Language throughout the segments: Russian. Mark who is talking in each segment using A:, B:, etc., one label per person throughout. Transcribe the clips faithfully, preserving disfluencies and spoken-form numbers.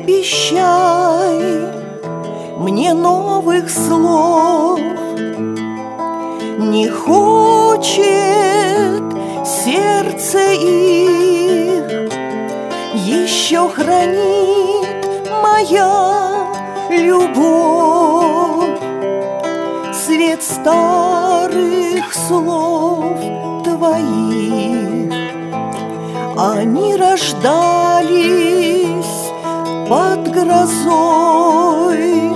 A: обещай мне новых слов. Не хочет сердце их, еще хранит моя любовь свет старых слов твоих. Они рождались под грозой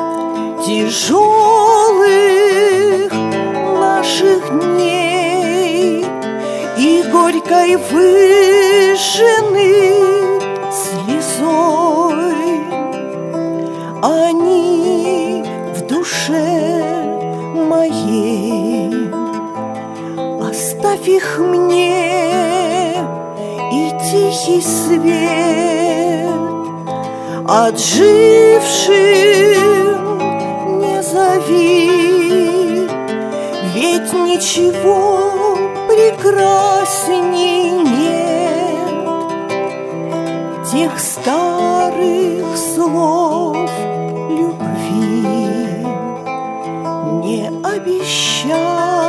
A: тяжелых наших дней и горькой выжженной слезой. Они в душе моей. Оставь их мне и тихий свет отжившим не зови, ведь ничего прекрасней нет тех старых слов любви. Не обещай